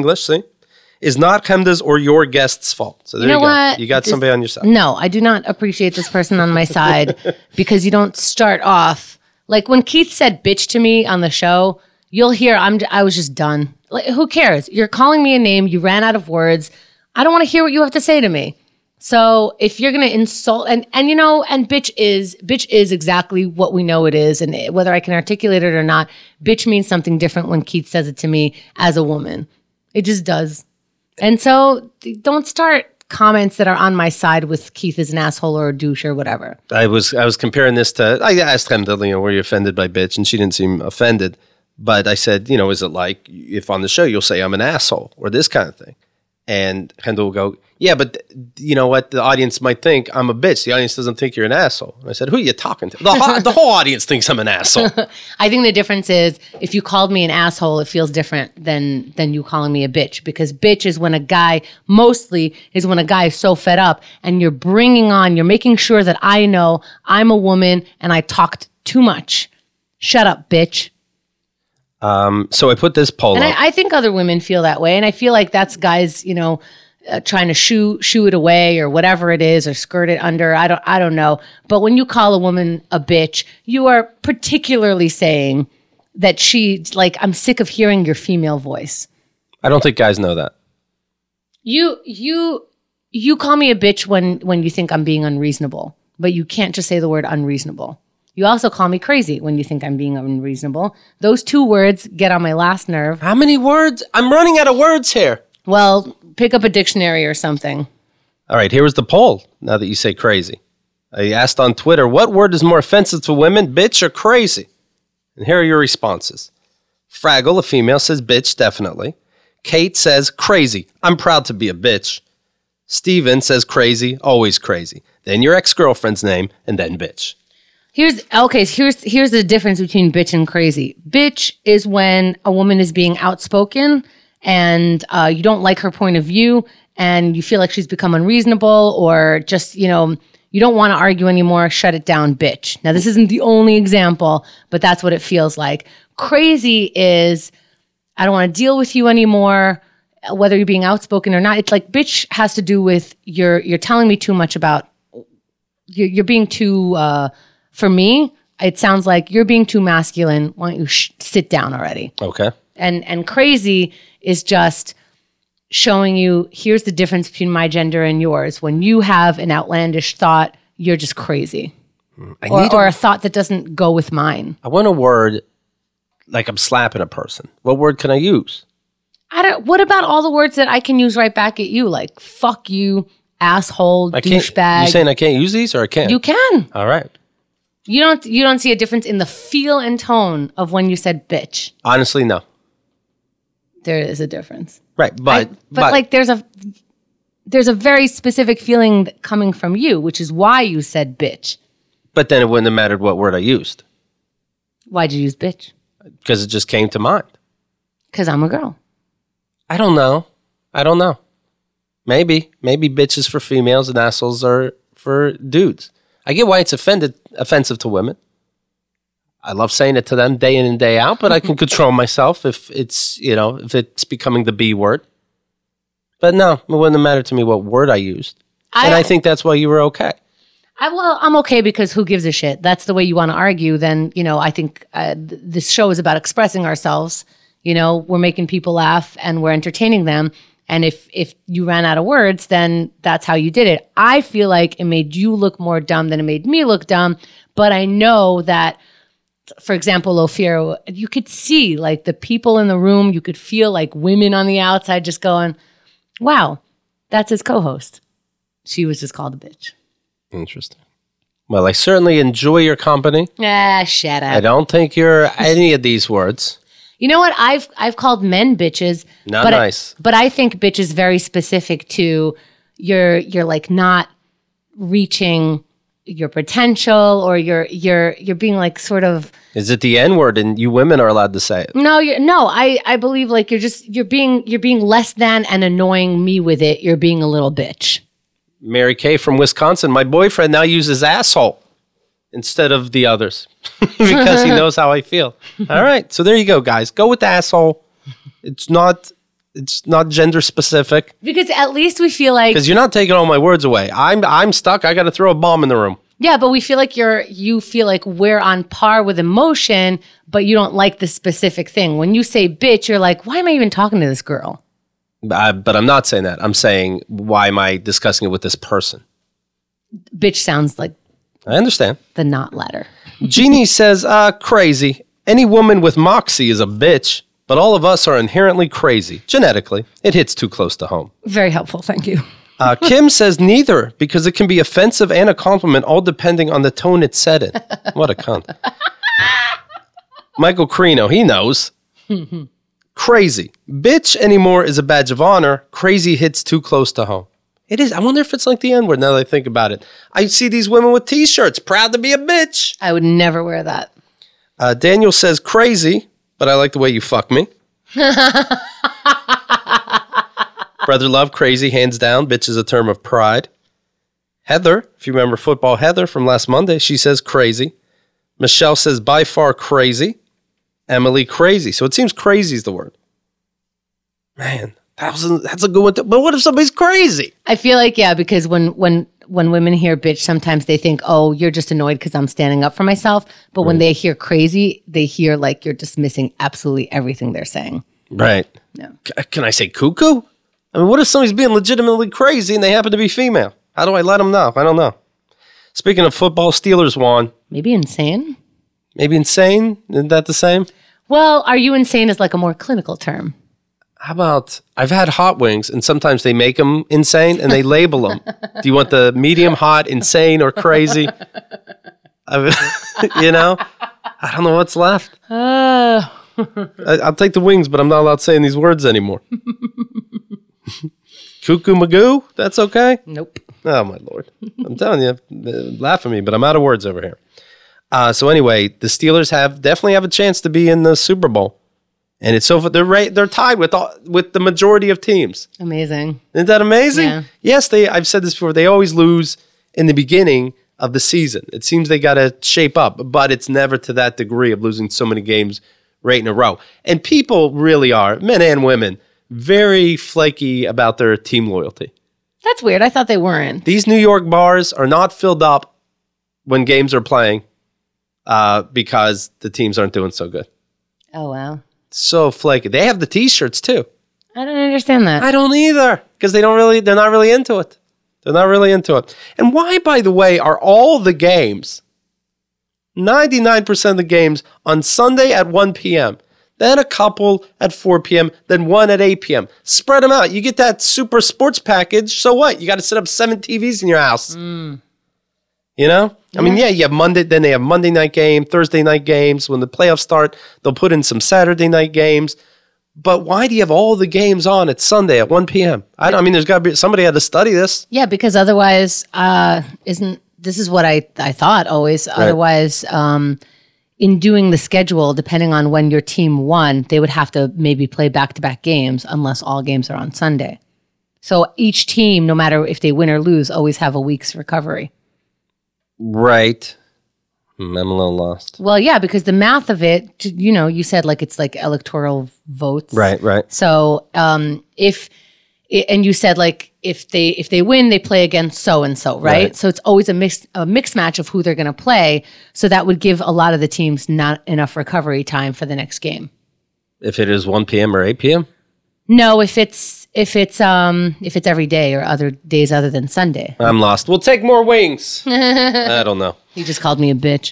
is not Chemda's or your guest's fault. So there you go. What? You got somebody on your side. No, I do not appreciate this person on my side because you don't start off. Like when Keith said bitch to me on the show, you'll hear I was just done. Like, who cares? You're calling me a name. You ran out of words. I don't want to hear what you have to say to me. So if you're going to insult and bitch is exactly what we know it is. And whether I can articulate it or not, bitch means something different when Keith says it to me as a woman. It just does. And so don't start comments that are on my side with Keith is an asshole or a douche or whatever. I was comparing this to, I asked Chemda, were you offended by bitch? And she didn't seem offended. But I said, is it like if on the show you'll say I'm an asshole or this kind of thing? And Chemda will go, yeah, but you know what? The audience might think I'm a bitch. The audience doesn't think you're an asshole. And I said, who are you talking to? The whole audience thinks I'm an asshole. I think the difference is if you called me an asshole, it feels different than you calling me a bitch. Because bitch is when a guy is so fed up and you're making sure that I know I'm a woman and I talked too much. Shut up, bitch. So I put this poll and up. I think other women feel that way. And I feel like that's guys, trying to shoo it away or whatever it is or skirt it under. I don't know. But when you call a woman a bitch, you are particularly saying that she's like, I'm sick of hearing your female voice. I don't think guys know that. You call me a bitch when you think I'm being unreasonable, but you can't just say the word unreasonable. You also call me crazy when you think I'm being unreasonable. Those 2 words get on my last nerve. How many words? I'm running out of words here. Well, pick up a dictionary or something. All right, here was the poll, now that you say crazy. I asked on Twitter, what word is more offensive to women, bitch or crazy? And here are your responses. Fraggle, a female, says bitch, definitely. Kate says crazy. I'm proud to be a bitch. Steven says crazy, always crazy. Then your ex-girlfriend's name, and then bitch. Here's the difference between bitch and crazy. Bitch is when a woman is being outspoken and you don't like her point of view and you feel like she's become unreasonable or just, you don't want to argue anymore, shut it down, bitch. Now, this isn't the only example, but that's what it feels like. Crazy is, I don't want to deal with you anymore, whether you're being outspoken or not. It's like bitch has to do with you're telling me too much about, you're being too, for me, it sounds like you're being too masculine. Why don't you sit down already? Okay. And crazy is just showing you, here's the difference between my gender and yours. When you have an outlandish thought, you're just crazy. Or a thought that doesn't go with mine. I want a word like I'm slapping a person. What word can I use? What about all the words that I can use right back at you? Like, fuck you, asshole, douchebag. You saying I can't use these or I can? You can. All right. You don't see a difference in the feel and tone of when you said bitch. Honestly, no. There is a difference. Right, but like there's a very specific feeling coming from you, which is why you said bitch. But then it wouldn't have mattered what word I used. Why'd you use bitch? Because it just came to mind. Because I'm a girl. I don't know. Maybe bitch is for females and assholes are for dudes. I get why it's offensive to women. I love saying it to them day in and day out, but I can control myself if it's becoming the B word. But no, it wouldn't have mattered to me what word I used. And I think that's why you were okay. I'm okay because who gives a shit? That's the way you want to argue. Then, I think this show is about expressing ourselves. We're making people laugh and we're entertaining them. And if you ran out of words, then that's how you did it. I feel like it made you look more dumb than it made me look dumb. But I know that, for example, Ophir, you could see like the people in the room, you could feel like women on the outside just going, wow, that's his co-host. She was just called a bitch. Interesting. Well, I certainly enjoy your company. Shut up. I don't think you're any of these words. You know what? I've called men bitches. Not nice. But I think bitch is very specific to you're like not reaching your potential, or you're being like sort of. Is it the N word and you women are allowed to say it? No, I believe like you're being less than and annoying me with it. You're being a little bitch. Mary Kay from Wisconsin, my boyfriend now uses asshole instead of the others because he knows how I feel. All right, so there you go, guys. Go with the asshole. It's not gender specific. Because at least we feel like, because you're not taking all my words away. I'm stuck. I got to throw a bomb in the room. Yeah, but we feel like you feel like we're on par with emotion, but you don't like the specific thing. When you say bitch, you're like, why am I even talking to this girl? But I'm not saying that. I'm saying, why am I discussing it with this person? Bitch sounds like I understand. The not letter. Jeannie says, crazy. Any woman with moxie is a bitch, but all of us are inherently crazy. Genetically, it hits too close to home. Very helpful. Thank you. Kim says neither, because it can be offensive and a compliment, all depending on the tone it's said in. What a cunt. Michael Carino, he knows. Crazy. Bitch anymore is a badge of honor. Crazy hits too close to home. It is. I wonder if it's like the N-word now that I think about it. I see these women with T-shirts. Proud to be a bitch. I would never wear that. Daniel says crazy, but I like the way you fuck me. Brother love, crazy, hands down. Bitch is a term of pride. Heather, if you remember football Heather from last Monday, she says crazy. Michelle says by far crazy. Emily, crazy. So it seems crazy is the word. Man, that's a good one. But what if somebody's crazy? I feel like, yeah, because when women hear bitch, sometimes they think, oh, you're just annoyed because I'm standing up for myself. But when they hear crazy, they hear like you're dismissing absolutely everything they're saying. Right. No. Can I say cuckoo? I mean, what if somebody's being legitimately crazy and they happen to be female? How do I let them know? I don't know. Speaking of football, Steelers won. Maybe insane? Maybe insane? Isn't that the same? Well, are you insane is like a more clinical term. How about, I've had hot wings, and sometimes they make them insane, and they label them. Do you want the medium hot, insane, or crazy? You know? I don't know what's left. I'll take the wings, but I'm not allowed saying these words anymore. Cuckoo Magoo? That's okay? Nope. Oh, my Lord. I'm telling you, laugh at me, but I'm out of words over here. So anyway, the Steelers definitely have a chance to be in the Super Bowl. And it's they're tied with the majority of teams. Amazing. Isn't that amazing? Yeah. Yes, I've said this before, they always lose in the beginning of the season. It seems they got to shape up, but it's never to that degree of losing so many games right in a row. And people really are, men and women, very flaky about their team loyalty. That's weird. I thought they weren't. These New York bars are not filled up when games are playing because the teams aren't doing so good. Oh, wow. So flaky. They have the T-shirts too. I don't understand that. I don't either because they're not really into it. They're not really into it. And why, by the way, are all the games, 99% of the games on Sunday at 1 p.m., then a couple at 4 p.m., then one at 8 p.m. Spread them out. You get that super sports package. So what? You got to set up 7 TVs in your house. You know? I mean, you have Monday, then they have Monday night game, Thursday night games. When the playoffs start, they'll put in some Saturday night games. But why do you have all the games on at Sunday at 1 p.m.? I mean, there's got to be, somebody had to study this. Yeah, because otherwise, this is what I thought always. Right. Otherwise, in doing the schedule, depending on when your team won, they would have to maybe play back-to-back games unless all games are on Sunday. So each team, no matter if they win or lose, always have a week's recovery. Right. I'm a little lost. Well, yeah, because the math of it, you said like it's like electoral votes. Right. So if you said like if they win, they play against so and so, right? So it's always a mixed match of who they're going to play. So that would give a lot of the teams not enough recovery time for the next game. If it is 1 p.m. or 8 p.m. No, if it's every day or other days other than Sunday. I'm lost. We'll take more wings. I don't know. He just called me a bitch.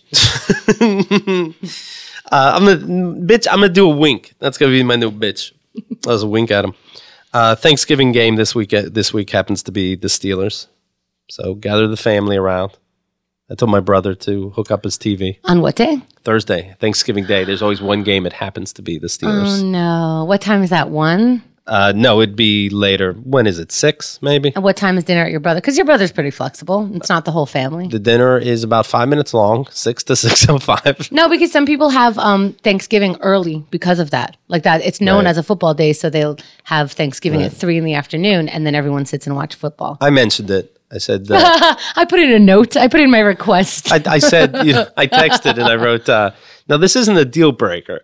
I'm gonna do a wink. That's gonna be my new bitch. That was a wink at him. Thanksgiving game this week happens to be the Steelers. So gather the family around. I told my brother to hook up his TV. On what day? Thursday, Thanksgiving Day. There's always one game. It happens to be the Steelers. Oh, no. What time is that, 1? No, it'd be later. When is it, 6 maybe? And what time is dinner at your brother? Because your brother's pretty flexible. It's not the whole family. The dinner is about 5 minutes long, 6 to 6:05. No, because some people have Thanksgiving early because of that. Like that, it's known as a football day, so they'll have Thanksgiving at 3 in the afternoon, and then everyone sits and watch football. I mentioned it. I said... I put in a note. I put in my request. I said, I texted and I wrote, now this isn't a deal breaker.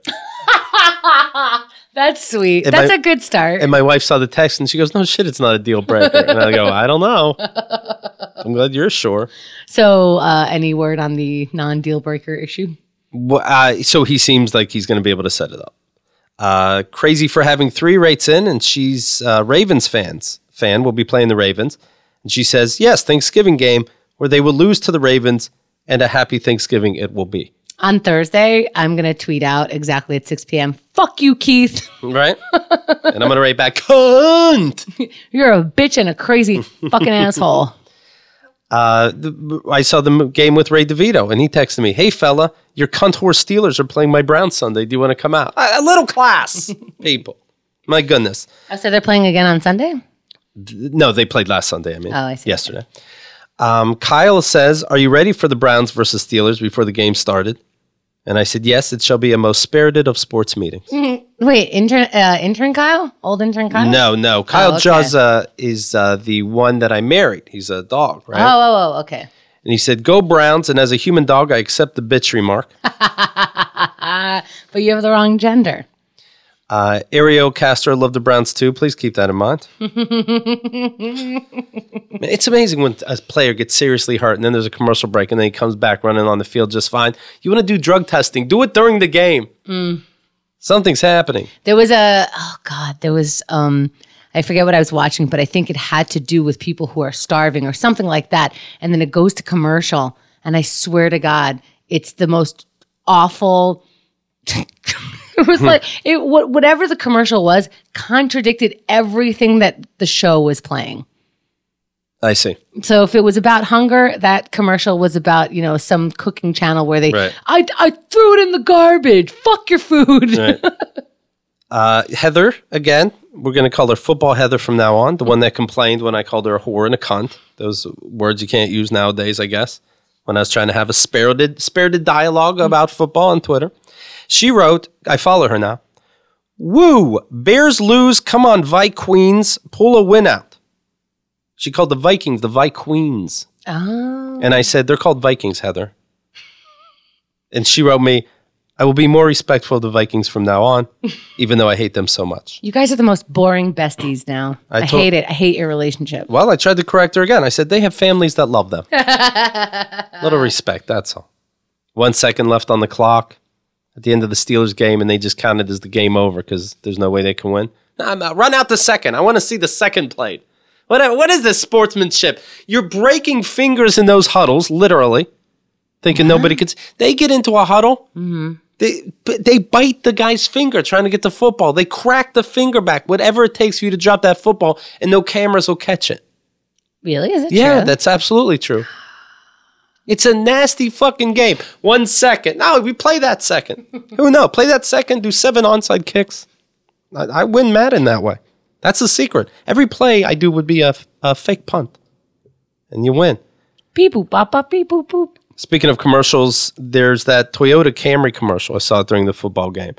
That's sweet. That's a good start. And my wife saw the text and she goes, no shit, it's not a deal breaker. And I go, I don't know. I'm glad you're sure. So any word on the non-deal breaker issue? So he seems like he's going to be able to set it up. Crazy for having 3 writes in, and she's Ravens fan. Will be playing the Ravens. And she says, yes, Thanksgiving game where they will lose to the Ravens, and a happy Thanksgiving it will be. On Thursday, I'm going to tweet out exactly at 6 p.m. Fuck you, Keith. Right? And I'm going to write back, cunt. You're a bitch and a crazy fucking asshole. I saw the game with Ray DeVito, and he texted me, hey, fella, your cunt horse Steelers are playing my Browns Sunday. Do you want to come out? A little class, people. My goodness. Oh, so they're playing again on Sunday? No, they played last Sunday, I see. Yesterday. Kyle says, are you ready for the Browns versus Steelers before the game started? And I said, yes, it shall be a most spirited of sports meetings. Wait, intern Kyle? Old intern Kyle? No. Kyle Juzza is the one that I married. He's a dog, right? Oh, okay. And he said, go Browns, and as a human dog, I accept the bitch remark. But you have the wrong gender. Ario Castro loved the Browns too. Please keep that in mind. It's amazing when a player gets seriously hurt and then there's a commercial break and then he comes back running on the field just fine. You want to do drug testing, do it during the game. Something's happening. There was I I forget what I was watching, but I think it had to do with people who are starving or something like that. And then it goes to commercial. And I swear to God, it's the most awful. It was like whatever the commercial was contradicted everything that the show was playing. I see. So if it was about hunger, that commercial was about, some cooking channel where they, Right. I threw it in the garbage. Fuck your food. Right. Heather, again, we're going to call her Football Heather from now on. The one that complained when I called her a whore and a cunt. Those words you can't use nowadays, I guess. When I was trying to have a spirited dialogue about football on Twitter. She wrote, I follow her now. Woo, Bears lose. Come on, Vikings, pull a win out. She called the Vikings the Vikings. Oh. And I said, they're called Vikings, Heather. And she wrote me, I will be more respectful of the Vikings from now on, even though I hate them so much. You guys are the most boring besties now. I hate it. I hate your relationship. Well, I tried to correct her again. I said, they have families that love them. Little respect, that's all. 1 second left on the clock at the end of the Steelers game, and they just counted as the game over because there's no way they can win. No, run out the second. I want to see the second played. What is this sportsmanship? You're breaking fingers in those huddles, literally, thinking nobody could. They get into a huddle. Mm-hmm. They bite the guy's finger trying to get the football. They crack the finger back, whatever it takes for you to drop that football, and no cameras will catch it. Really? Is it true? Yeah, that's absolutely true. It's a nasty fucking game. 1 second. No, we play that second. Who knows? Play that second, do 7 onside kicks. I win Madden that way. That's the secret. Every play I do would be a fake punt. And you win. Beep boop, bop, bop, beep boop, boop. Speaking of commercials, there's that Toyota Camry commercial. I saw it during the football game.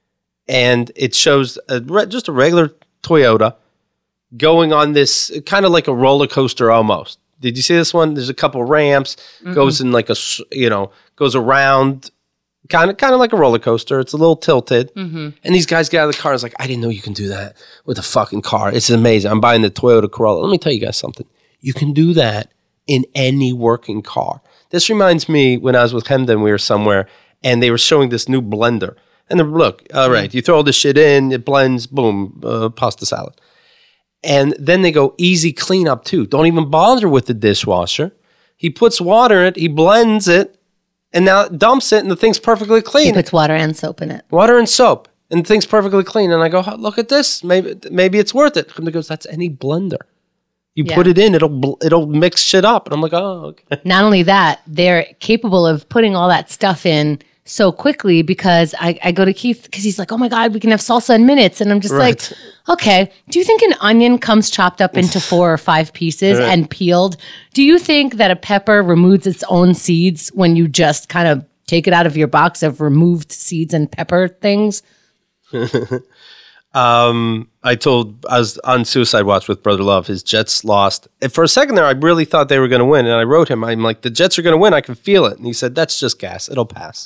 And it shows just a regular Toyota going on this kind of like a roller coaster almost. Did you see this one? There's a couple ramps, goes in like goes around, kind of like a roller coaster. It's a little tilted. Mm-hmm. And these guys get out of the car. It's like, I didn't know you can do that with a fucking car. It's amazing. I'm buying the Toyota Corolla. Let me tell you guys something. You can do that in any working car. This reminds me when I was with Hemden, we were somewhere, and they were showing this new blender. And look, all right, you throw all this shit in, it blends, boom, pasta salad. And then they go easy cleanup too. Don't even bother with the dishwasher. He puts water in it, he blends it, and now it dumps it, and the thing's perfectly clean. He puts water and soap in it. Water and soap, and the thing's perfectly clean. And I go, look at this. Maybe it's worth it. And he goes, that's any blender. You put it in, it'll mix shit up. And I'm like, oh, okay. Not only that, they're capable of putting all that stuff in so quickly because I go to Keith because he's like, oh my God, we can have salsa in minutes. And I'm just like, okay, do you think an onion comes chopped up into 4 or 5 pieces and peeled? Do you think that a pepper removes its own seeds when you just kind of take it out of your box of removed seeds and pepper things? I was on Suicide Watch with Brother Love. His Jets lost. And for a second there, I really thought they were going to win. And I wrote him, I'm like, the Jets are going to win. I can feel it. And he said, that's just gas. It'll pass.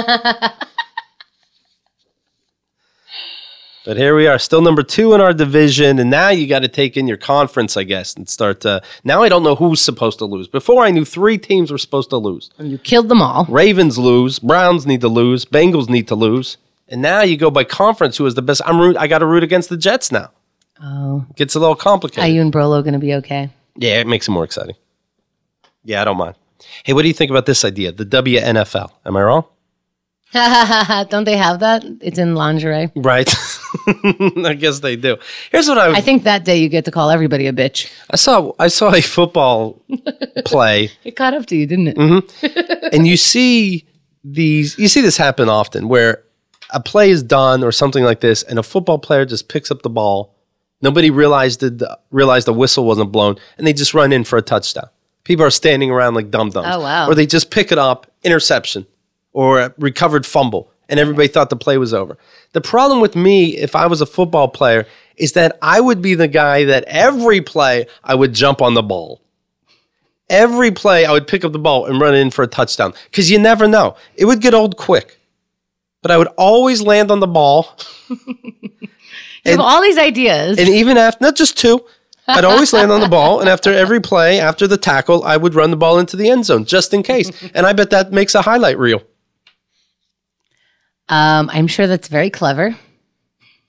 But here we are, still number 2 in our division. And now you got to take in your conference, I guess, and start to. Now I don't know who's supposed to lose. Before I knew 3 teams were supposed to lose. And you killed them all. Ravens lose. Browns need to lose. Bengals need to lose. And now you go by conference, who is the best. I got to root against the Jets now. Oh. It gets a little complicated. Are you and Brolo going to be okay? Yeah, it makes it more exciting. Yeah, I don't mind. Hey, what do you think about this idea? The WNFL. Am I wrong? Don't they have that? It's in lingerie. Right. I guess they do. Here's what I think that day you get to call everybody a bitch. I saw a football play. It caught up to you, didn't it? Mm-hmm. And you see this happen often where a play is done or something like this, and a football player just picks up the ball. Nobody realized the whistle wasn't blown, and they just run in for a touchdown. People are standing around like dum-dums. Oh, wow. Or they just pick it up, interception, or a recovered fumble, and everybody thought the play was over. The problem with me, if I was a football player, is that I would be the guy that every play I would jump on the ball. Every play I would pick up the ball and run in for a touchdown, because you never know. It would get old quick. But I would always land on the ball. You have all these ideas. And even after, not just 2, I'd always land on the ball. And after every play, after the tackle, I would run the ball into the end zone just in case. And I bet that makes a highlight reel. I'm sure that's very clever.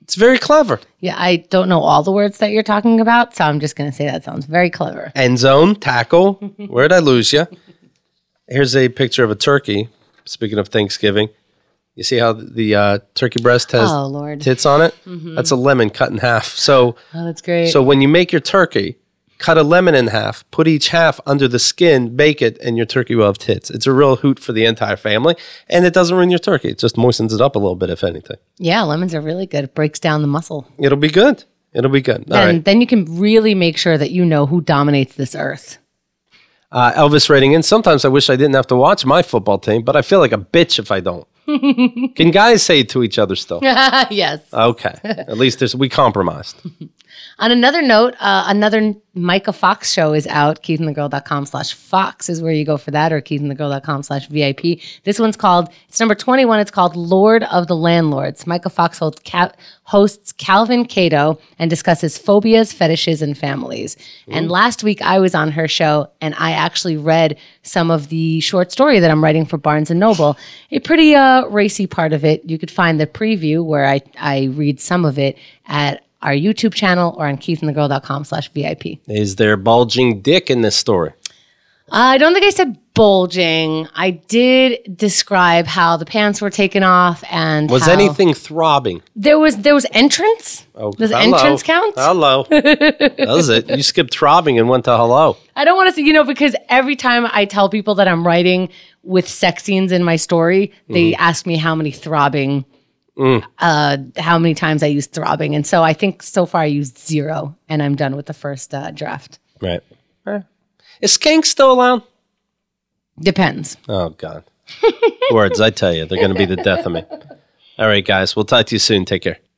It's very clever. Yeah, I don't know all the words that you're talking about, so I'm just going to say that sounds very clever. End zone, tackle. Where'd I lose you? Here's a picture of a turkey. Speaking of Thanksgiving, you see how the turkey breast has tits on it? Mm-hmm. That's a lemon cut in half. So, that's great. So when you make your turkey, cut a lemon in half, put each half under the skin, bake it, and your turkey will have tits. It's a real hoot for the entire family, and it doesn't ruin your turkey. It just moistens it up a little bit, if anything. Yeah, lemons are really good. It breaks down the muscle. It'll be good. It'll be good. Then you can really make sure that you know who dominates this earth. Elvis writing in, sometimes I wish I didn't have to watch my football team, but I feel like a bitch if I don't. Can guys say it to each other still? Yes. Okay. At least we compromised. On another note, another Micah Fox show is out. KeithandTheGirl.com/Fox is where you go for that, or KeithandTheGirl.com/VIP. This one's called, it's number 21. It's called Lord of the Landlords. Micah Fox hosts Calvin Cato and discusses phobias, fetishes, and families. Ooh. And last week I was on her show and I actually read some of the short story that I'm writing for Barnes & Noble. A pretty racy part of it. You could find the preview where I read some of it at our YouTube channel or on KeithandTheGirl.com/VIP. Is there bulging dick in this story? I don't think I said bulging. I did describe how the pants were taken off and was anything throbbing? There was entrance. Oh, does entrance count? Hello. Does it? You skipped throbbing and went to hello. I don't want to say, because every time I tell people that I'm writing with sex scenes in my story, they ask me how many throbbing. How many times I used throbbing. And so I think so far I used 0 and I'm done with the first draft. Right. Is skank still allowed? Depends. Oh, God. Words, I tell you, they're going to be the death of me. All right, guys. We'll talk to you soon. Take care.